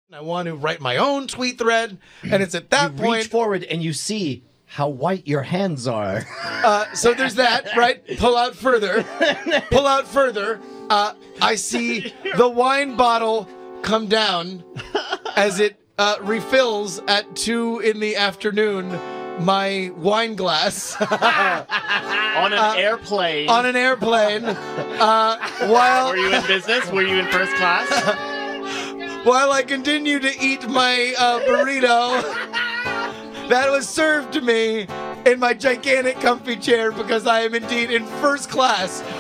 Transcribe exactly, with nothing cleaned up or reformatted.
I want to write my own tweet thread, and it's at that you point reach forward and you see how white your hands are. Uh, so there's that, right? Pull out further. Pull out further. Uh, I see the wine bottle come down as it uh, refills at two in the afternoon my wine glass. On an Uh, airplane. On an airplane. Uh, while Were you in business? Were you in first class? while I continue to eat my uh, burrito that was served to me in my gigantic comfy chair because I am indeed in first class